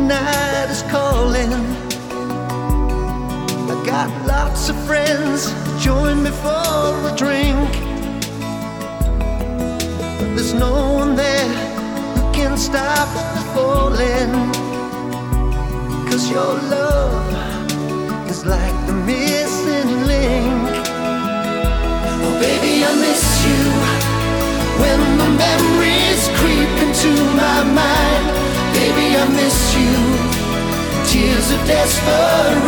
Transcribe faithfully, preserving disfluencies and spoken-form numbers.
night is calling. I got lots of friends, join me for a drink, but there's no one there who can stop falling. 'Cause your love is like the missing link. Oh baby, I miss you when the memories creep into my mind. Baby, I miss you, tears of desperation.